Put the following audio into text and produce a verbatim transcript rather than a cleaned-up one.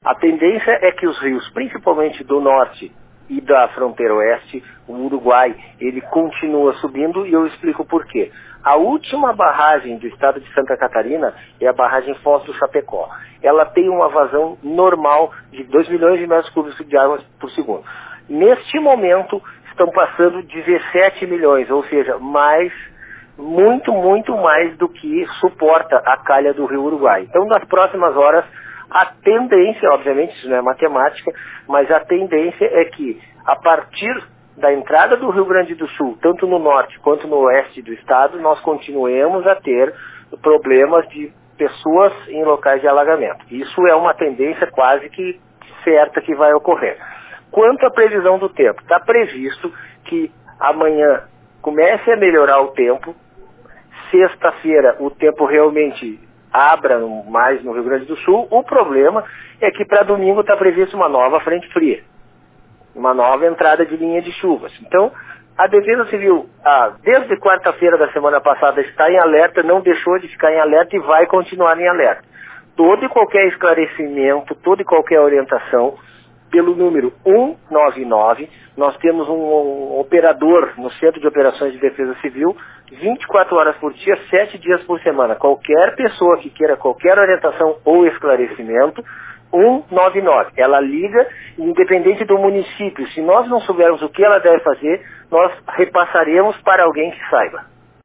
A tendência é que os rios, principalmente do norte e da fronteira oeste, o Uruguai, ele continua subindo e eu explico por quê. A última barragem do estado de Santa Catarina é a barragem Foz do Chapecó. Ela tem uma vazão normal de dois milhões de metros cúbicos de água por segundo. Neste momento, estão passando dezessete milhões, ou seja, mais, muito, muito mais do que suporta a calha do rio Uruguai. Então, nas próximas horas, a tendência, obviamente, isso não é matemática, mas a tendência é que, a partir da entrada do Rio Grande do Sul, tanto no norte quanto no oeste do estado, nós continuemos a ter problemas de pessoas em locais de alagamento. Isso é uma tendência quase que certa que vai ocorrer. Quanto à previsão do tempo, está previsto que amanhã comece a melhorar o tempo, sexta-feira o tempo realmente abra mais no Rio Grande do Sul. O problema é que para domingo está prevista uma nova frente fria, uma nova entrada de linha de chuvas. Então, a Defesa Civil, ah, desde quarta-feira da semana passada, está em alerta, não deixou de ficar em alerta e vai continuar em alerta. Todo e qualquer esclarecimento, toda e qualquer orientação, pelo número um nove nove, nós temos um, um operador no Centro de Operações de Defesa Civil, vinte e quatro horas por dia, sete dias por semana. Qualquer pessoa que queira qualquer orientação ou esclarecimento, um nove nove. Ela liga, independente do município. Se nós não soubermos o que ela deve fazer, nós repassaremos para alguém que saiba.